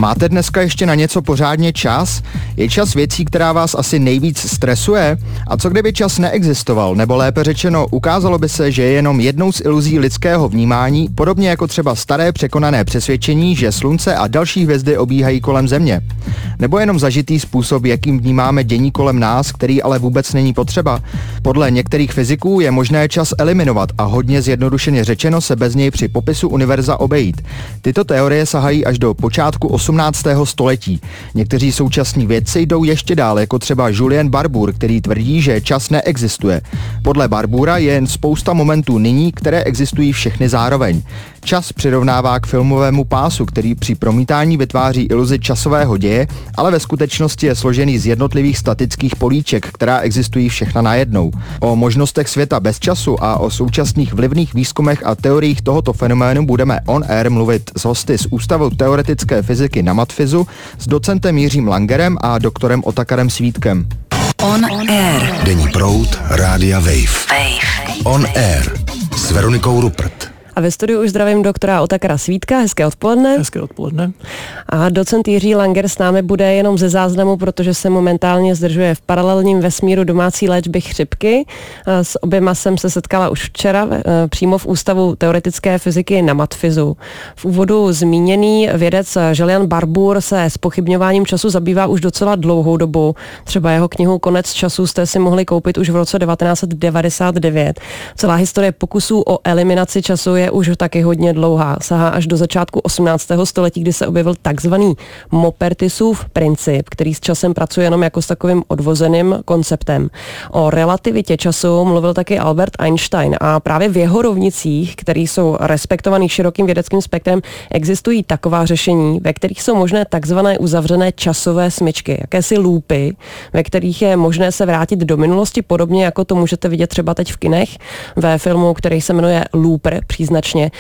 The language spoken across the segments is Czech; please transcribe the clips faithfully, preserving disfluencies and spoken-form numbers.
Máte dneska ještě na něco pořádně čas? Je čas věcí, která vás asi nejvíc stresuje? A co kdyby čas neexistoval? Nebo lépe řečeno, ukázalo by se, že je jenom jednou z iluzí lidského vnímání, podobně jako třeba staré překonané přesvědčení, že slunce a další hvězdy obíhají kolem Země. Nebo jenom zažitý způsob, jakým vnímáme dění kolem nás, který ale vůbec není potřeba. Podle některých fyziků je možné čas eliminovat a hodně zjednodušeně řečeno se bez něj při popisu univerza obejít. Tyto teorie sahají až do počátku osmnáctého století. Někteří současní vědci jdou ještě dál, jako třeba Julian Barbour, který tvrdí, že čas neexistuje. Podle Barboura je jen spousta momentů nyní, které existují všechny zároveň. Čas přirovnává k filmovému pásu, který při promítání vytváří iluzi časového děje, ale ve skutečnosti je složený z jednotlivých statických políček, která existují všechna najednou. O možnostech světa bez času a o současných vlivných výzkumech a teoriích tohoto fenoménu budeme on air mluvit s hosty z Ústavu teoretické fyziky na Matfizu, s docentem Jiřím Langerem a doktorem Otakarem Svítkem. On air. Denní proud Rádia Wave. Wave. On air s Veronikou Rupert. A ve studiu už zdravím doktora Otakara Svítka. Hezké odpoledne. Hezké odpoledne. A docent Jiří Langer s námi bude jenom ze záznamu, protože se momentálně zdržuje v paralelním vesmíru domácí léčby chřipky. S oběma jsem se setkala už včera přímo v Ústavu teoretické fyziky na Matfizu. V úvodu zmíněný vědec Julian Barbour se zpochybňováním času zabývá už docela dlouhou dobu. Třeba jeho knihu Konec času jste si mohli koupit už v roce devatenáct set devadesát devět. Celá historie pokusů o eliminaci času je už taky hodně dlouhá. Sahá až do začátku osmnáctého století, kdy se objevil takzvaný Maupertusův princip, který s časem pracuje jenom jako s takovým odvozeným konceptem. O relativitě času mluvil taky Albert Einstein a právě v jeho rovnicích, které jsou respektovaný širokým vědeckým spektrem, existují taková řešení, ve kterých jsou možné takzvané uzavřené časové smyčky, jakési loopy, ve kterých je možné se vrátit do minulosti, podobně jako to můžete vidět třeba teď v kinech ve filmu, který se jmenuje Looper, příznačně.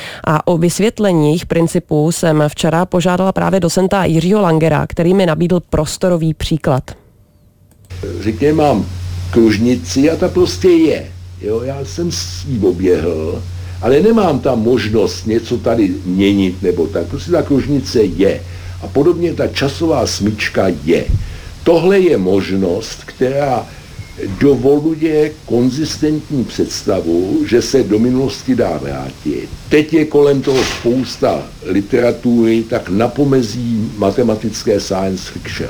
A o vysvětlení jejich principů jsem včera požádala právě docenta Jiřího Langera, který mi nabídl prostorový příklad. Řekněme, mám kružnici a ta prostě je. Jo, já jsem ji oběhl, ale nemám tam možnost něco tady měnit nebo tak. Prostě ta kružnice je. A podobně ta časová smyčka je. Tohle je možnost, která dovoluje konzistentní představu, že se do minulosti dá vrátit. Teď je kolem toho spousta literatury, tak na pomezí matematické science fiction.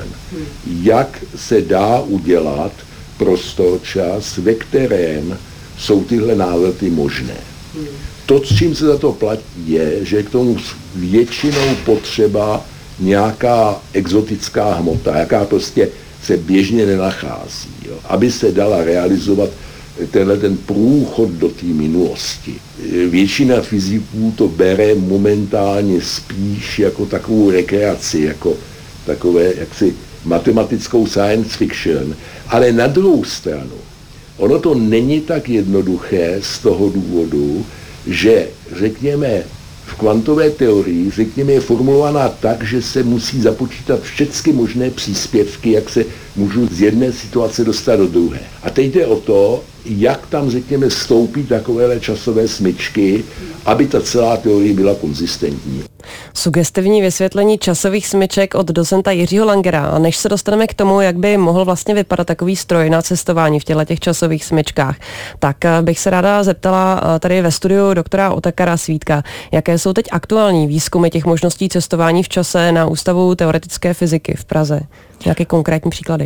Jak se dá udělat prostor čas, ve kterém jsou tyhle návrty možné. To, s čím se za to platí, je, že je k tomu většinou potřeba nějaká exotická hmota, jaká prostě se běžně nenachází, jo, aby se dala realizovat tenhle ten průchod do té minulosti. Většina fyziků to bere momentálně spíš jako takovou rekreaci, jako takové jaksi matematickou science fiction, ale na druhou stranu, ono to není tak jednoduché z toho důvodu, že řekněme v kvantové teorii, řekněme, je formulovaná tak, že se musí započítat všechny možné příspěvky, jak se můžu z jedné situace dostat do druhé. A teď jde o to, jak tam, řekněme, stoupí takovéhle časové smyčky, aby ta celá teorie byla konzistentní. Sugestivní vysvětlení časových smyček od docenta Jiřího Langera. A než se dostaneme k tomu, jak by mohl vlastně vypadat takový stroj na cestování v těchto těch časových smyčkách, tak bych se ráda zeptala tady ve studiu doktora Otakara Svítka, jaké jsou teď aktuální výzkumy těch možností cestování v čase na Ústavu teoretické fyziky v Praze. Jaké konkrétní příklady?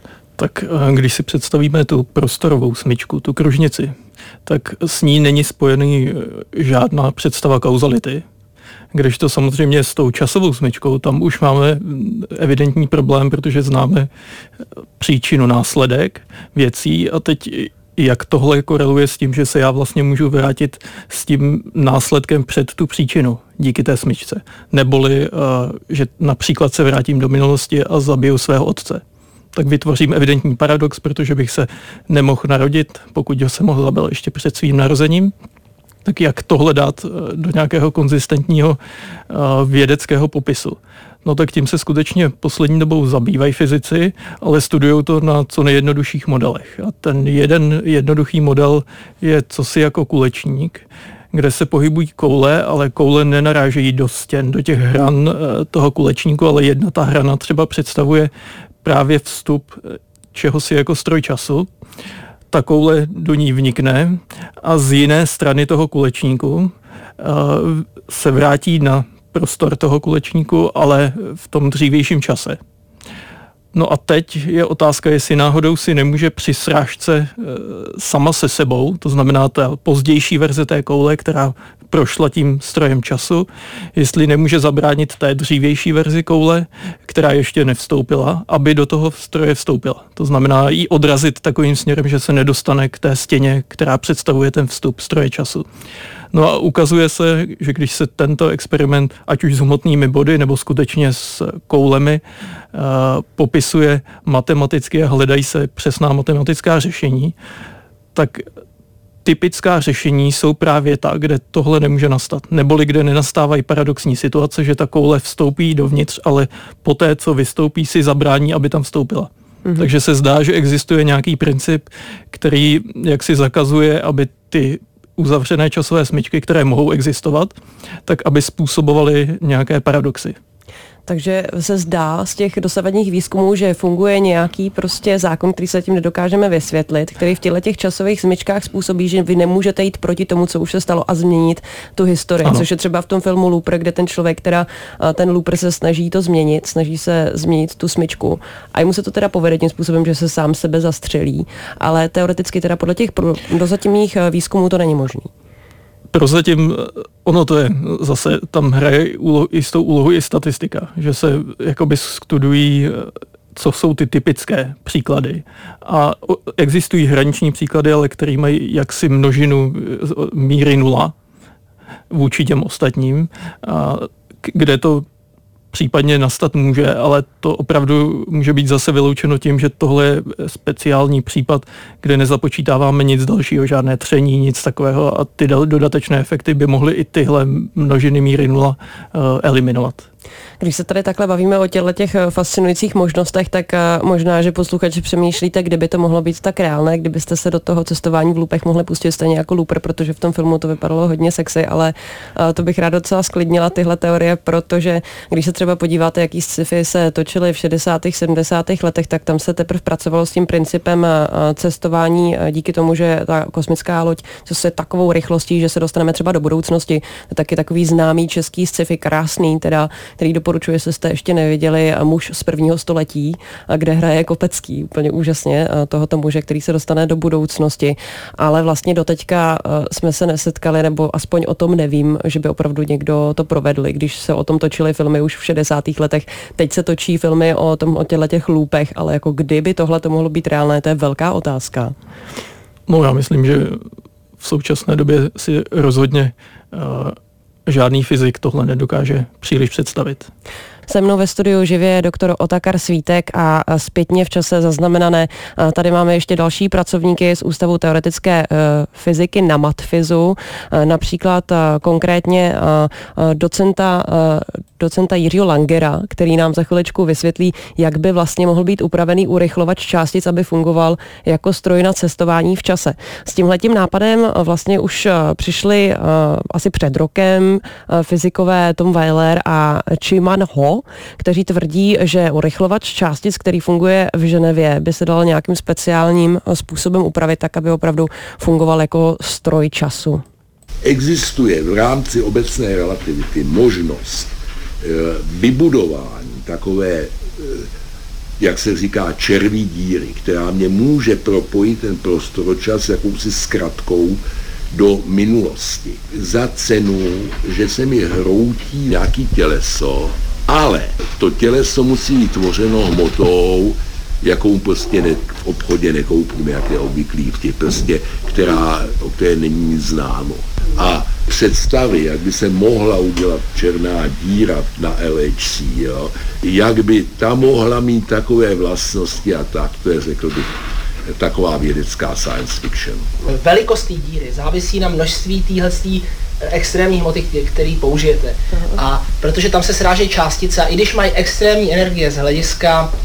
Tak když si představíme tu prostorovou smyčku, tu kružnici, tak s ní není spojený žádná představa kauzality. Když to samozřejmě s tou časovou smyčkou, tam už máme evidentní problém, protože známe příčinu, následek věcí a teď jak tohle koreluje s tím, že se já vlastně můžu vrátit s tím následkem před tu příčinu díky té smyčce. Neboli, že například se vrátím do minulosti a zabiju svého otce. Tak vytvořím evidentní paradox, protože bych se nemohl narodit, pokud ho se mohl zabil ještě před svým narozením. Tak jak tohle dát do nějakého konzistentního vědeckého popisu? No tak tím se skutečně poslední dobou zabývají fyzici, ale studují to na co nejjednodušších modelech. A ten jeden jednoduchý model je cosi jako kulečník, kde se pohybují koule, ale koule nenarážejí do stěn, do těch hran toho kulečníku, ale jedna ta hrana třeba představuje právě vstup čehosi jako stroj času. Ta koule do ní vnikne a z jiné strany toho kulečníku se vrátí na prostor toho kulečníku, ale v tom dřívějším čase. No a teď je otázka, jestli náhodou si nemůže při srážce e, sama se sebou, to znamená ta pozdější verze té koule, která prošla tím strojem času, jestli nemůže zabránit té dřívější verzi koule, která ještě nevstoupila, aby do toho stroje vstoupila. To znamená ji odrazit takovým směrem, že se nedostane k té stěně, která představuje ten vstup stroje času. No a ukazuje se, že když se tento experiment, ať už s hmotnými body nebo skutečně s koulemi, uh, popisuje matematicky a hledají se přesná matematická řešení, tak typická řešení jsou právě ta, kde tohle nemůže nastat. Neboli kde nenastávají paradoxní situace, že ta koule vstoupí dovnitř, ale poté, co vystoupí, si zabrání, aby tam vstoupila. Mm-hmm. Takže se zdá, že existuje nějaký princip, který jaksi zakazuje, aby ty uzavřené časové smyčky, které mohou existovat, tak aby způsobovaly nějaké paradoxy. Takže se zdá z těch dosavadních výzkumů, že funguje nějaký prostě zákon, který se tím nedokážeme vysvětlit, který v těchto těch časových smyčkách způsobí, že vy nemůžete jít proti tomu, co už se stalo a změnit tu historii. Ano. Což je třeba v tom filmu Looper, kde ten člověk, teda ten Looper se snaží to změnit, snaží se změnit tu smyčku. A jemu se to teda povede tím způsobem, že se sám sebe zastřelí, ale teoreticky teda podle těch dozatímních výzkumů to není možný. Prozatím ono to je, zase tam hraje úlohu, jistou úlohu i statistika, že se jakoby studují, co jsou ty typické příklady. A existují hraniční příklady, ale které mají jaksi množinu míry nula vůči těm ostatním, a kde to případně nastat může, ale to opravdu může být zase vyloučeno tím, že tohle je speciální případ, kde nezapočítáváme nic dalšího, žádné tření, nic takového a ty dodatečné efekty by mohly i tyhle množiny míry nula uh, eliminovat. Když se tady takhle bavíme o těchto těch fascinujících možnostech, tak možná, že posluchači přemýšlíte, kdyby to mohlo být tak reálné, kdybyste se do toho cestování v loopech mohli pustit stejně jako Looper, protože v tom filmu to vypadalo hodně sexy, ale to bych ráda docela sklidnila tyhle teorie, protože když se třeba podíváte, jaký sci-fi se točily v šedesátých, sedmdesátých letech, tak tam se teprve pracovalo s tím principem cestování díky tomu, že ta kosmická loď je takovou rychlostí, že se dostaneme třeba do budoucnosti. To je taky takový známý český sci-fi, krásný, teda, který doporučuji, jestli jste ještě neviděli, Muž z prvního století, kde hraje Kopecký úplně úžasně tohoto muže, který se dostane do budoucnosti. Ale vlastně doteďka jsme se nesetkali, nebo aspoň o tom nevím, že by opravdu někdo to provedl, když se o tom točily filmy už v šedesátých letech. Teď se točí filmy o, tom, o těchto těch loopech, ale jako kdyby tohle to mohlo být reálné, to je velká otázka. No já myslím, že v současné době si rozhodně uh, žádný fyzik tohle nedokáže příliš představit. Se mnou ve studiu živě je doktor Otakar Svítek a zpětně v čase zaznamenané. Tady máme ještě další pracovníky z Ústavu teoretické fyziky na Matfizu, například konkrétně docenta, docenta Jiřího Langera, který nám za chviličku vysvětlí, jak by vlastně mohl být upravený urychlovač částic, aby fungoval jako stroj na cestování v čase. S tímhletím nápadem vlastně už přišli asi před rokem fyzikové Tom Weiler a Chi-Man Ho, kteří tvrdí, že urychlovač částic, který funguje v Ženevě, by se dal nějakým speciálním způsobem upravit tak, aby opravdu fungoval jako stroj času. Existuje v rámci obecné relativity možnost e, vybudování takové, e, jak se říká, červí díry, která mě může propojit ten prostoročas jakousi zkratkou do minulosti. Za cenu, že se mi hroutí nějaký těleso, ale to těleso musí být tvořeno hmotou, jakou prostě ne, v obchodě nekoupíme, jak je obvyklý v těch prostě, která, o které není nic známo. A představy, jak by se mohla udělat černá díra na L H C, jo, jak by ta mohla mít takové vlastnosti a tak, to je, řekl bych, taková vědecká science fiction. Velikost té díry závisí na množství téhletý extrémní hmoty, který použijete. A protože tam se srážejí částice a i když mají extrémní energie z hlediska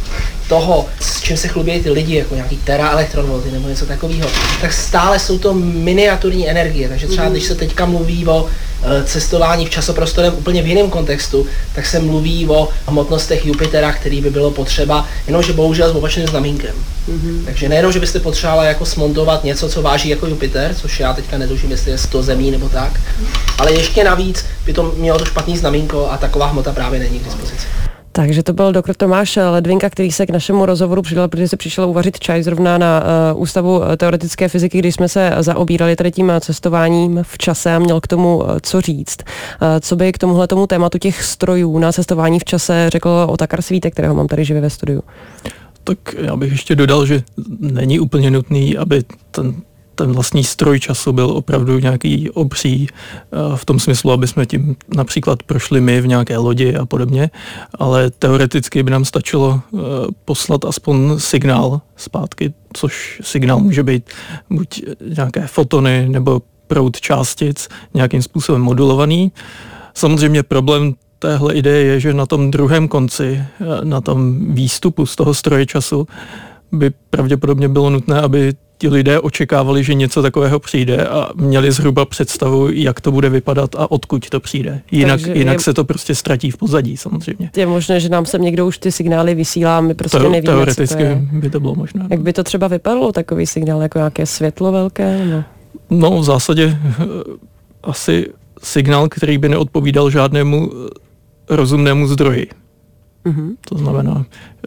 toho, s čím se chlubí ty lidi, jako nějaký teraelektronvolty nebo něco takového, tak stále jsou to miniaturní energie. Takže třeba když se teďka mluví o cestování v časoprostorem úplně v jiném kontextu, tak se mluví o hmotnostech Jupitera, který by bylo potřeba, jenomže bohužel s opačným znamínkem. Mm-hmm. Takže nejenom, že byste potřebovali jako smontovat něco, co váží jako Jupiter, což já teďka netuším, jestli je sto zemí nebo tak, ale ještě navíc by to mělo to špatný znamínko a taková hmota právě není k dispozici. Takže to byl doktor Tomáš Ledvinka, který se k našemu rozhovoru přidal, protože se přišel uvařit čaj zrovna na uh, Ústavu teoretické fyziky, když jsme se zaobírali tady tím cestováním v čase a měl k tomu uh, co říct. Uh, co by k tomuhle tomu tématu těch strojů na cestování v čase řekl Otakar Svítek, kterého mám tady živě ve studiu? Tak já bych ještě dodal, že není úplně nutný, aby ten ten vlastní stroj času byl opravdu nějaký obří v tom smyslu, aby jsme tím například prošli my v nějaké lodi a podobně, ale teoreticky by nám stačilo poslat aspoň signál zpátky, což signál může být buď nějaké fotony nebo proud částic, nějakým způsobem modulovaný. Samozřejmě problém téhle ideje je, že na tom druhém konci, na tom výstupu z toho stroje času by pravděpodobně bylo nutné, aby ti lidé očekávali, že něco takového přijde a měli zhruba představu, jak to bude vypadat a odkud to přijde. Jinak, jinak je, se to prostě ztratí v pozadí samozřejmě. Je možné, že nám sem někdo už ty signály vysílá, my prostě to, nevíme, teoreticky co to je. by to bylo možné. Jak by to třeba vypadalo, takový signál, jako nějaké světlo velké? Nebo? No v zásadě asi signál, který by neodpovídal žádnému rozumnému zdroji. Mm-hmm. To znamená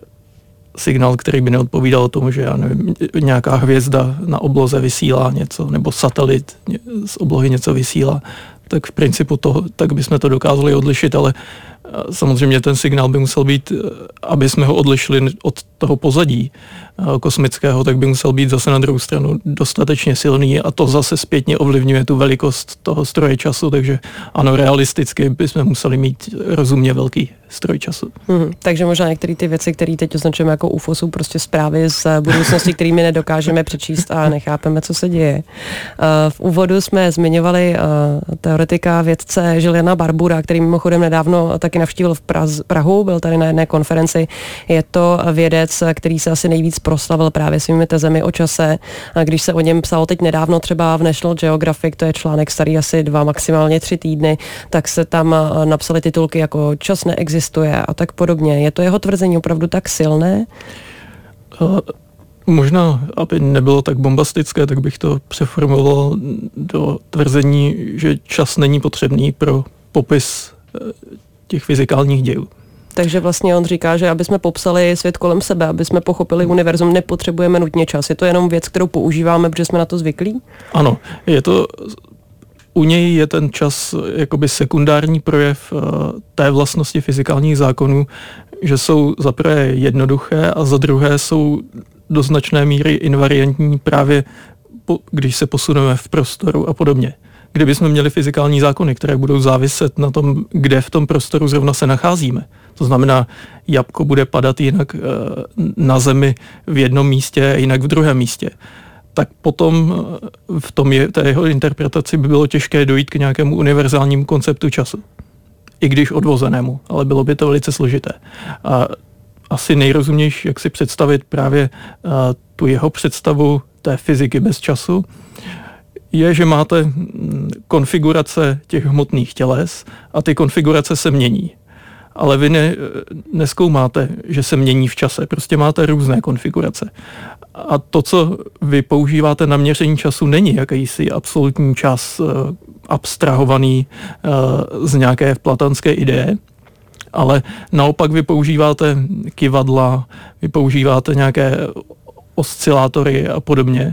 signál, který by neodpovídal tomu, že já nevím, nějaká hvězda na obloze vysílá něco, nebo satelit z oblohy něco vysílá, tak v principu to, tak bychom to dokázali odlišit, ale samozřejmě ten signál by musel být, aby jsme ho odlišili od toho pozadí kosmického, tak by musel být zase na druhou stranu dostatečně silný a to zase zpětně ovlivňuje tu velikost toho stroje času, takže ano, realisticky bychom museli mít rozumně velký stroj času. Hmm, takže možná některé ty věci, které teď označujeme jako U F O, jsou prostě zprávy z budoucnosti, kterými nedokážeme přečíst a nechápeme, co se děje. V úvodu jsme zmiňovali teoretika vědce Juliana Barbura, který mimochodem nedávno taky navštívil v Praz, Prahu, byl tady na jedné konferenci. Je to vědec, který se asi nejvíc proslavil právě svými tezemi o čase. A když se o něm psalo teď nedávno třeba v National Geographic, to je článek starý asi dva, maximálně tři týdny, tak se tam napsaly titulky jako čas neexistuje a tak podobně. Je to jeho tvrzení opravdu tak silné? Uh, možná, aby nebylo tak bombastické, tak bych to přeformuloval do tvrzení, že čas není potřebný pro popis těch fyzikálních dějů. Takže vlastně on říká, že aby jsme popsali svět kolem sebe, aby jsme pochopili univerzum, nepotřebujeme nutně čas. Je to jenom věc, kterou používáme, protože jsme na to zvyklí? Ano, je to, u něj je ten čas jakoby sekundární projev uh, té vlastnosti fyzikálních zákonů, že jsou za prvé jednoduché a za druhé jsou do značné míry invariantní právě po, když se posuneme v prostoru a podobně. Kdybychom měli fyzikální zákony, které budou záviset na tom, kde v tom prostoru zrovna se nacházíme. To znamená, jabko bude padat jinak na zemi v jednom místě a jinak v druhém místě. Tak potom v tom je, té jeho interpretaci by bylo těžké dojít k nějakému univerzálnímu konceptu času. I když odvozenému, ale bylo by to velice složité. A asi nejrozumnější, jak si představit právě tu jeho představu té fyziky bez času, je, že máte konfigurace těch hmotných těles a ty konfigurace se mění. Ale vy ne, nezkoumáte, že se mění v čase. Prostě máte různé konfigurace. A to, co vy používáte na měření času, není jakýsi absolutní čas abstrahovaný z nějaké platonské ideje, ale naopak vy používáte kyvadla, vy používáte nějaké oscilátory a podobně.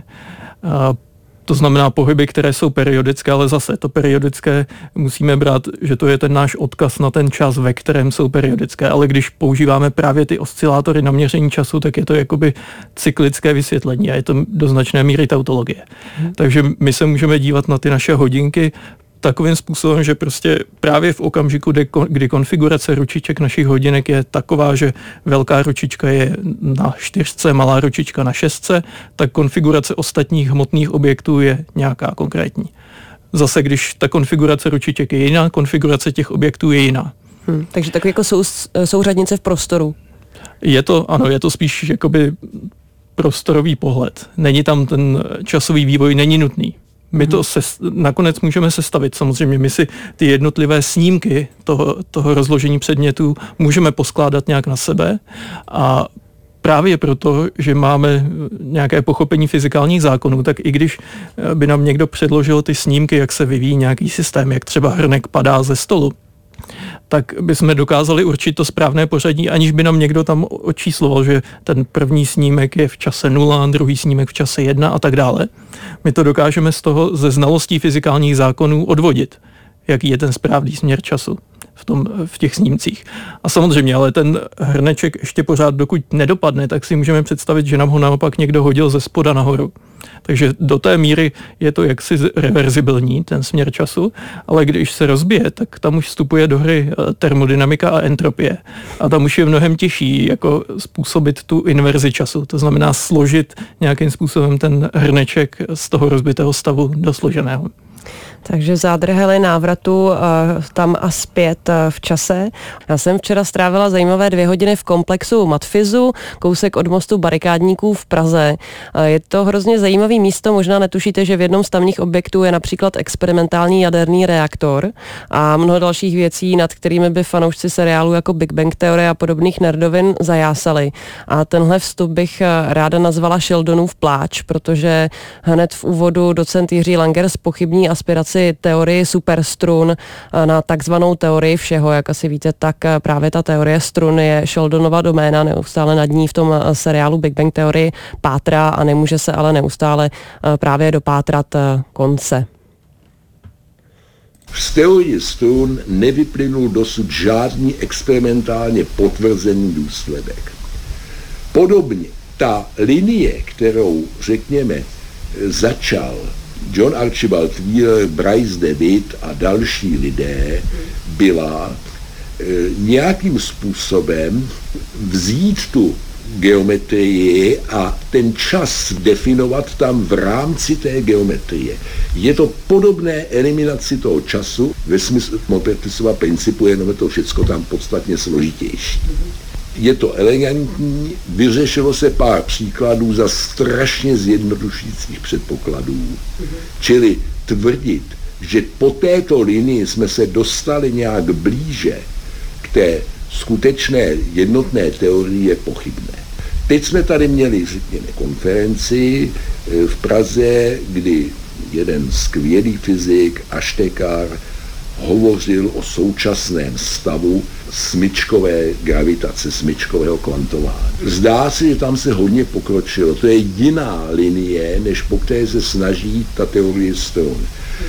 To znamená pohyby, které jsou periodické, ale zase to periodické musíme brát, že to je ten náš odkaz na ten čas, ve kterém jsou periodické, ale když používáme právě ty oscilátory na měření času, tak je to jakoby cyklické vysvětlení a je to do značné míry tautologie. Hmm. Takže my se můžeme dívat na ty naše hodinky takovým způsobem, že prostě právě v okamžiku, kdy konfigurace ručiček našich hodinek je taková, že velká ručička je na čtyřce, malá ručička na šestce, tak konfigurace ostatních hmotných objektů je nějaká konkrétní. Zase, když ta konfigurace ručiček je jiná, konfigurace těch objektů je jiná. Hmm, takže takový jako sou, souřadnice v prostoru. Je to, ano, je to spíš jakoby prostorový pohled. Není tam ten časový vývoj, není nutný. My to se, nakonec můžeme sestavit. Samozřejmě my si ty jednotlivé snímky toho, toho rozložení předmětů můžeme poskládat nějak na sebe a právě proto, že máme nějaké pochopení fyzikálních zákonů, tak i když by nám někdo předložil ty snímky, jak se vyvíjí nějaký systém, jak třeba hrnek padá ze stolu, tak bychom dokázali určit to správné pořadí, aniž by nám někdo tam očísloval, že ten první snímek je v čase nula, druhý snímek v čase jedna a tak dále. My to dokážeme z toho ze znalostí fyzikálních zákonů odvodit, jaký je ten správný směr času v, tom, v těch snímcích. A samozřejmě, ale ten hrneček ještě pořád, dokud nedopadne, tak si můžeme představit, že nám ho naopak někdo hodil ze spoda nahoru. Takže do té míry je to jaksi reverzibilní, ten směr času, ale když se rozbije, tak tam už vstupuje do hry termodynamika a entropie. A tam už je mnohem těžší jako způsobit tu inverzi času, to znamená složit nějakým způsobem ten hrneček z toho rozbitého stavu do složeného. Takže zádrhely návratu uh, tam a zpět uh, v čase. Já jsem včera strávila zajímavé dvě hodiny v komplexu Matfizu, kousek od mostu Barikádníků v Praze. Uh, je to hrozně zajímavé místo, možná netušíte, že v jednom z tamních objektů je například experimentální jaderný reaktor a mnoho dalších věcí, nad kterými by fanoušci seriálu jako Big Bang teorie a podobných nerdovin zajásali. A tenhle vstup bych uh, ráda nazvala Sheldonův pláč, protože hned v úvodu docent Jiří Langer zpochybní aspiraci teorii superstrun na takzvanou teorii všeho. Jak asi víte, tak právě ta teorie strun je Sheldonova doména, neustále nad ní v tom seriálu Big Bang teorii pátrá a nemůže se ale neustále právě dopátrat konce. Z teorie strun nevyplynul dosud žádný experimentálně potvrzený důsledek. Podobně ta linie, kterou, řekněme, začal John Archibald Wheeler, Bryce DeWitt a další lidé, byla e, nějakým způsobem vzít tu geometrii a ten čas definovat tam v rámci té geometrie. Je to podobné eliminaci toho času ve smyslu Maupertusova principu, jenom je to všecko tam podstatně složitější. Je to elegantní, vyřešilo se pár příkladů za strašně zjednodušujících předpokladů. Mm-hmm. Čili tvrdit, že po této linii jsme se dostali nějak blíže k té skutečné jednotné teorii, je pochybné. Teď jsme tady měli, řekněme, konferenci v Praze, kdy jeden skvělý fyzik, Aštekar, hovořil o současném stavu smyčkové gravitace, smyčkového kvantování. Zdá se, že tam se hodně pokročilo. To je jiná linie, než po které se snaží ta teorie strun.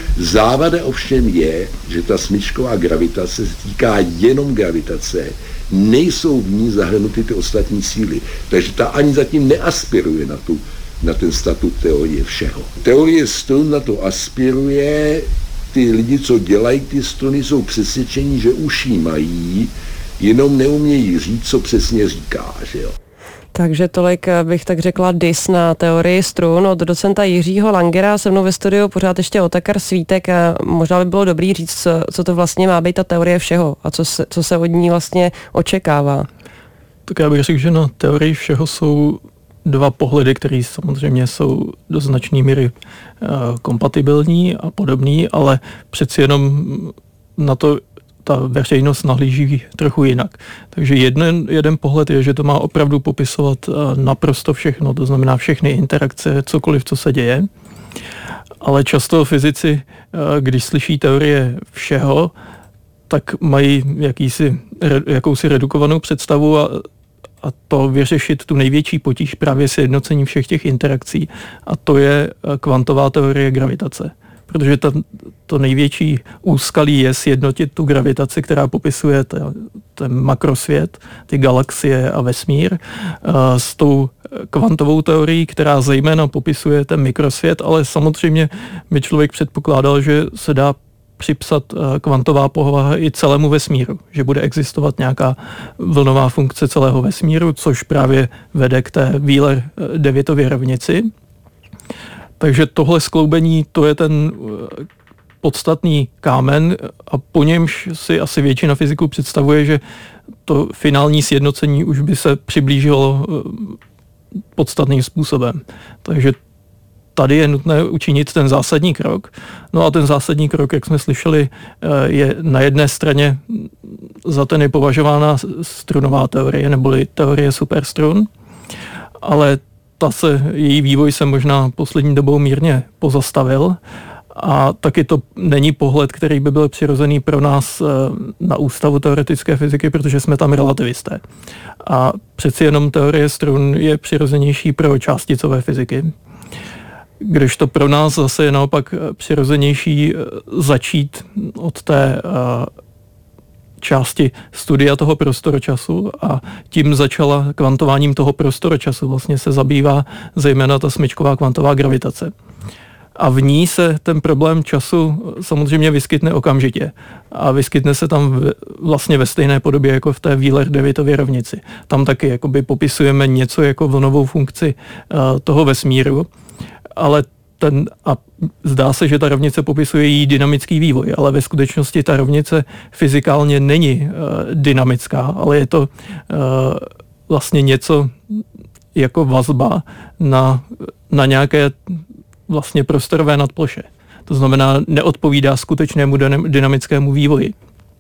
Závada ovšem je, že ta smyčková gravitace se týká jenom gravitace, nejsou v ní zahrnuty ty ostatní síly. Takže ta ani zatím neaspiruje na, tu, na ten statut teorie všeho. Teorie strun na to aspiruje. Ty lidi, co dělají ty struny, jsou přesvědčení, že už jí mají, jenom neumějí říct, co přesně říká, že jo. Takže tolik bych tak řekla dis na teorii strun od docenta Jiřího Langera. Se mnou ve studiu pořád ještě Otakar Svítek. Možná by bylo dobrý říct, co, co to vlastně má být ta teorie všeho a co se, co se od ní vlastně očekává. Tak já bych řekl, že na teorii všeho jsou dva pohledy, které samozřejmě jsou do značné míry uh, kompatibilní a podobný, ale přeci jenom na to ta veřejnost nahlíží trochu jinak. Takže jeden, jeden pohled je, že to má opravdu popisovat uh, naprosto všechno, to znamená všechny interakce, cokoliv, co se děje. Ale často fyzici, uh, když slyší teorie všeho, tak mají jakýsi, jakousi redukovanou představu a a to vyřešit tu největší potíž právě sjednocení všech těch interakcí. A to je kvantová teorie gravitace. Protože ta, to největší úskalí je sjednotit tu gravitaci, která popisuje ta, ten makrosvět, ty galaxie a vesmír, s tou kvantovou teorií, která zejména popisuje ten mikrosvět, ale samozřejmě by člověk předpokládal, že se dá připsat kvantová povaha i celému vesmíru, že bude existovat nějaká vlnová funkce celého vesmíru, což právě vede k té Wheeler-Dewitově rovnici. Takže tohle skloubení, to je ten podstatný kámen a po němž si asi většina fyziků představuje, že to finální sjednocení už by se přiblížilo podstatným způsobem. Takže tady je nutné učinit ten zásadní krok. No a ten zásadní krok, jak jsme slyšeli, je na jedné straně za ten je považována strunová teorie, neboli teorie superstrun, ale ta se, její vývoj se možná poslední dobou mírně pozastavil a taky to není pohled, který by byl přirozený pro nás na Ústavu teoretické fyziky, protože jsme tam relativisté. A přeci jenom teorie strun je přirozenější pro částicové fyziky. Kdežto pro nás zase je naopak přirozenější začít od té části studia toho prostoročasu a tím začala kvantováním toho prostoročasu. Vlastně se zabývá zejména ta smyčková kvantová gravitace. A v ní se ten problém času samozřejmě vyskytne okamžitě. A vyskytne se tam vlastně ve stejné podobě jako v té Wheeler-Davidově rovnici. Tam taky jakoby popisujeme něco jako vlnovou funkci toho vesmíru, ale ten, a zdá se, že ta rovnice popisuje její dynamický vývoj, ale ve skutečnosti ta rovnice fyzikálně není uh, dynamická, ale je to uh, vlastně něco jako vazba na, na nějaké vlastně prostorové nadploše. To znamená, neodpovídá skutečnému dynamickému vývoji.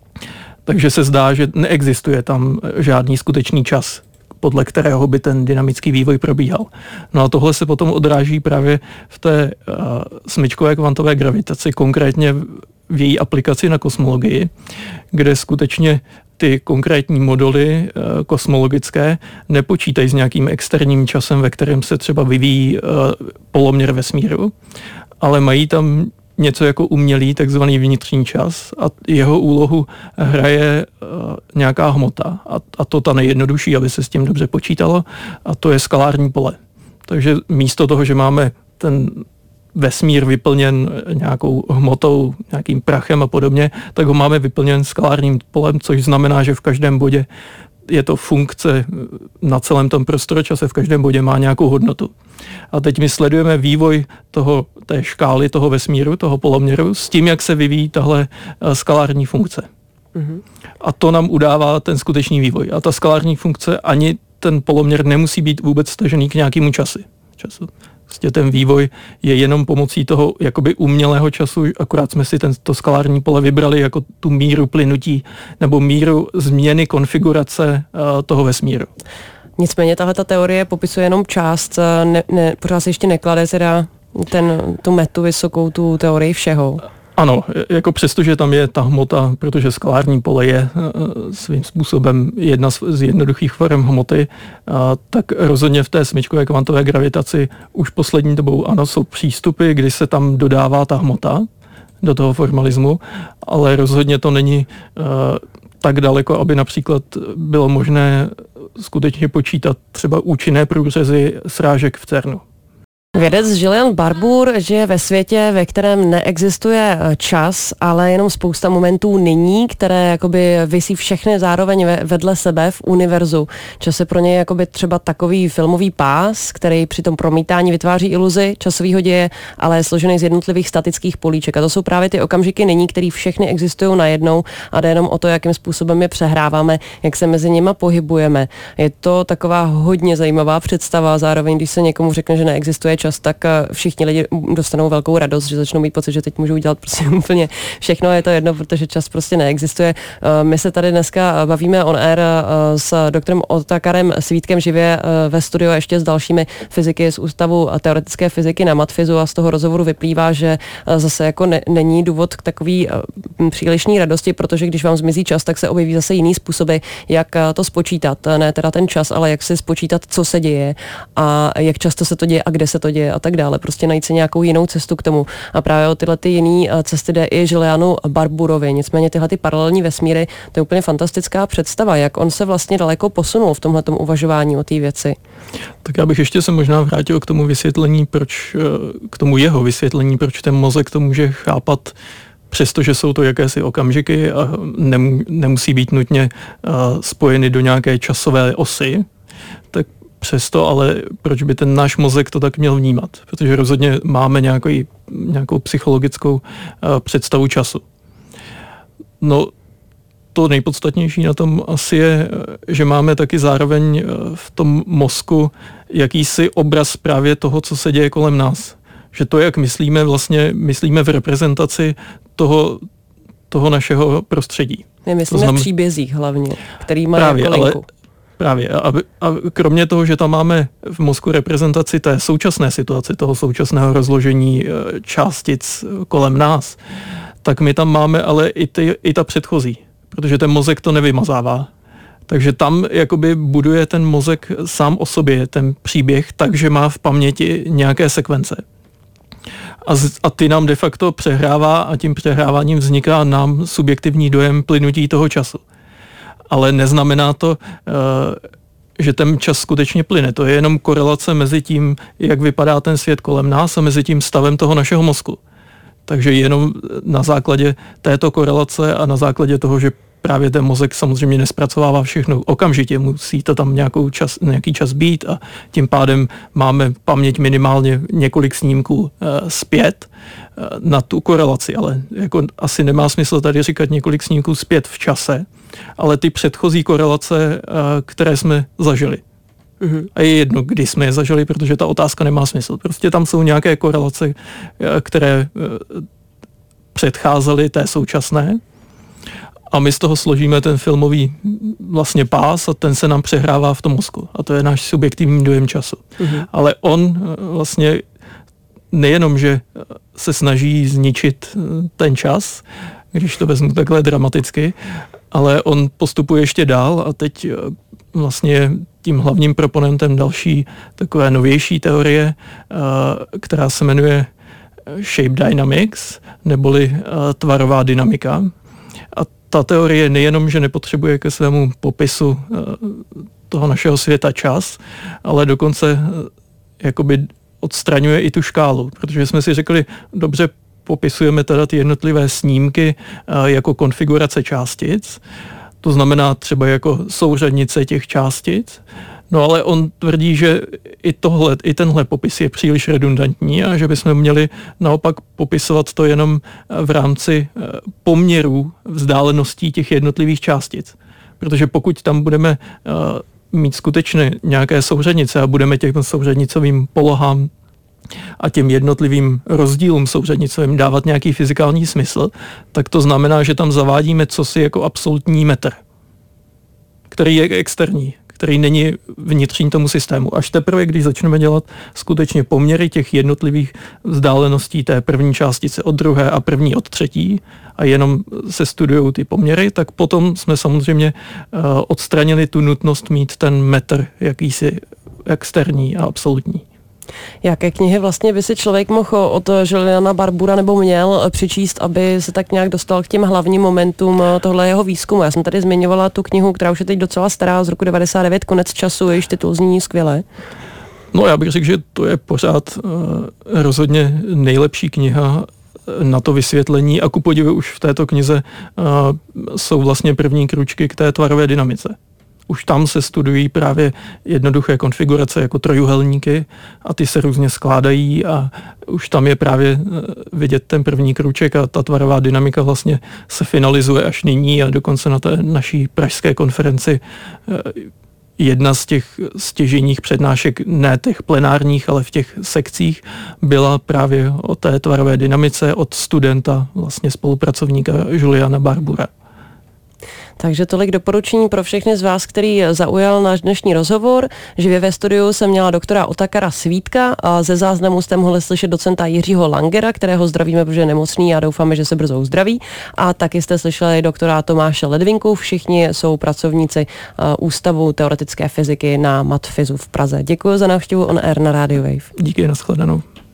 Takže se zdá, že neexistuje tam žádný skutečný čas, podle kterého by ten dynamický vývoj probíhal. No a tohle se potom odráží právě v té uh, smyčkové kvantové gravitaci, konkrétně v její aplikaci na kosmologii, kde skutečně ty konkrétní moduly uh, kosmologické nepočítají s nějakým externím časem, ve kterém se třeba vyvíjí uh, poloměr vesmíru, ale mají tam něco jako umělý, takzvaný vnitřní čas a jeho úlohu hraje uh, nějaká hmota a, a to ta nejjednodušší, aby se s tím dobře počítalo, a to je skalární pole. Takže místo toho, že máme ten vesmír vyplněn nějakou hmotou, nějakým prachem a podobně, tak ho máme vyplněn skalárním polem, což znamená, že v každém bodě je to funkce na celém tom prostoročase, v každém bodě má nějakou hodnotu. A teď my sledujeme vývoj toho, té škály toho vesmíru, toho poloměru, s tím, jak se vyvíjí tahle skalární funkce. Mm-hmm. A to nám udává ten skutečný vývoj. A ta skalární funkce ani ten poloměr nemusí být vůbec stažený k nějakému času. času. Vlastně ten vývoj je jenom pomocí toho jakoby umělého času, akorát jsme si tento skalární pole vybrali jako tu míru plynutí nebo míru změny konfigurace uh, toho vesmíru. Nicméně tahle ta teorie popisuje jenom část, ne, ne, pořád se ještě neklade teda ten, tu metu vysokou, tu teorii všeho. Ano, jako přesto, že tam je ta hmota, protože skalární pole je svým způsobem jedna z jednoduchých forem hmoty, tak rozhodně v té smyčkové kvantové gravitaci už poslední dobou ano, jsou přístupy, kdy se tam dodává ta hmota do toho formalismu, ale rozhodně to není tak daleko, aby například bylo možné skutečně počítat třeba účinné průřezy srážek v CERNu. Vědec Julian Barbour žije ve světě, ve kterém neexistuje čas, ale jenom spousta momentů nyní, které jakoby visí všechny zároveň vedle sebe v univerzu. Čas je pro něj jakoby třeba takový filmový pás, který při tom promítání vytváří iluzi časového děje, ale je složený z jednotlivých statických políček. A to jsou právě ty okamžiky nyní, které všechny existují najednou a jde jenom o to, jakým způsobem je přehráváme, jak se mezi nimi pohybujeme. Je to taková hodně zajímavá představa, zároveň když se někomu řekne, že neexistuje čas, tak všichni lidi dostanou velkou radost, že začnou mít pocit, že teď můžou dělat prostě úplně všechno, je to jedno, protože čas prostě neexistuje. My se tady dneska bavíme on air s doktorem Otakarem Svítkem živě ve studiu ještě s dalšími fyziky z Ústavu teoretické fyziky na Matfizu a z toho rozhovoru vyplývá, že zase jako ne, není důvod k takový přílišné radosti, protože když vám zmizí čas, tak se objeví zase jiný způsoby, jak to spočítat. Ne teda ten čas, ale jak si spočítat, co se děje a jak často se to děje a kde se to děje a tak dále. Prostě najít si nějakou jinou cestu k tomu. A právě o tyhle ty jiné cesty jde i Julianu Barbourovi. Nicméně tyhle ty paralelní vesmíry, to je úplně fantastická představa, jak on se vlastně daleko posunul v tomhletom uvažování o té věci. Tak já bych ještě se možná vrátil k tomu vysvětlení, proč, k tomu jeho vysvětlení, proč ten mozek to může chápat, přestože jsou to jakési okamžiky a nemusí být nutně spojeny do nějaké časové osy, tak přesto, ale proč by ten náš mozek to tak měl vnímat? Protože rozhodně máme nějakou, nějakou psychologickou uh, představu času. No, to nejpodstatnější na tom asi je, že máme taky zároveň v tom mozku jakýsi obraz právě toho, co se děje kolem nás. Že to, jak myslíme, vlastně myslíme v reprezentaci toho, toho našeho prostředí. My myslíme znam... v příbězích hlavně, který má právě, jako linku. Ale právě. A, a kromě toho, že tam máme v mozku reprezentaci té současné situace, toho současného rozložení částic kolem nás, tak my tam máme ale i, ty, i ta předchozí, protože ten mozek to nevymazává. Takže tam jakoby buduje ten mozek sám o sobě ten příběh, takže má v paměti nějaké sekvence. A, z, a ty nám de facto přehrává a tím přehráváním vzniká nám subjektivní dojem plynutí toho času. Ale neznamená to, že ten čas skutečně plyne. To je jenom korelace mezi tím, jak vypadá ten svět kolem nás a mezi tím stavem toho našeho mozku. Takže jenom na základě této korelace a na základě toho, že právě ten mozek samozřejmě nespracovává všechno okamžitě, musí to tam nějakou čas, nějaký čas být a tím pádem máme paměť minimálně několik snímků e, zpět e, na tu korelaci, ale jako asi nemá smysl tady říkat několik snímků zpět v čase, ale ty předchozí korelace, e, které jsme zažili. Mm-hmm. A je jedno, kdy jsme je zažili, protože ta otázka nemá smysl. Prostě tam jsou nějaké korelace, e, které e, předcházely té současné. A my z toho složíme ten filmový vlastně pás a ten se nám přehrává v tom mozku. A to je náš subjektivní dojem času. Mm-hmm. Ale on vlastně nejenom, že se snaží zničit ten čas, když to vezmu takhle dramaticky, ale on postupuje ještě dál a teď vlastně tím hlavním proponentem další takové novější teorie, která se jmenuje Shape Dynamics, neboli tvarová dynamika. A ta teorie nejenom, že nepotřebuje ke svému popisu toho našeho světa čas, ale dokonce jakoby odstraňuje i tu škálu, protože jsme si řekli, dobře, popisujeme teda ty jednotlivé snímky jako konfigurace částic, to znamená třeba jako souřadnice těch částic, no ale on tvrdí, že i tohle, i tenhle popis je příliš redundantní a že bychom měli naopak popisovat to jenom v rámci poměrů vzdáleností těch jednotlivých částic. Protože pokud tam budeme mít skutečně nějaké souřadnice a budeme těm souřadnicovým polohám a těm jednotlivým rozdílům souřadnicovým dávat nějaký fyzikální smysl, tak to znamená, že tam zavádíme cosi jako absolutní metr, který je externí, který není vnitřní tomu systému. Až teprve, když začneme dělat skutečně poměry těch jednotlivých vzdáleností té první částice od druhé a první od třetí a jenom se studujou ty poměry, tak potom jsme samozřejmě uh, odstranili tu nutnost mít ten metr jakýsi externí a absolutní. Jaké knihy vlastně by si člověk mohl od Juliana Barbura nebo měl přečíst, aby se tak nějak dostal k těm hlavním momentům tohle jeho výzkumu? Já jsem tady zmiňovala tu knihu, která už je teď docela stará, z roku devadesát devět, Konec času, jejíž titul zní skvěle. No já bych řekl, že to je pořád uh, rozhodně nejlepší kniha na to vysvětlení a ku podivu už v této knize uh, jsou vlastně první kručky k té tvarové dynamice. Už tam se studují právě jednoduché konfigurace jako trojuhelníky a ty se různě skládají a už tam je právě vidět ten první kruček a ta tvarová dynamika vlastně se finalizuje až nyní a dokonce na té naší pražské konferenci jedna z těch stěžejních přednášek, ne těch plenárních, ale v těch sekcích, byla právě o té tvarové dynamice od studenta, vlastně spolupracovníka Juliana Barbura. Takže tolik doporučení pro všechny z vás, který zaujal náš dnešní rozhovor. Živě ve studiu jsem měla doktora Otakara Svítka a ze záznamu jste mohli slyšet docenta Jiřího Langera, kterého zdravíme, protože je nemocný a doufáme, že se brzo uzdraví. A taky jste slyšeli doktora Tomáše Ledvinku, všichni jsou pracovníci Ústavu teoretické fyziky na Matfizu v Praze. Děkuji za návštěvu On Air na Radio Wave. Díky, nashledanou.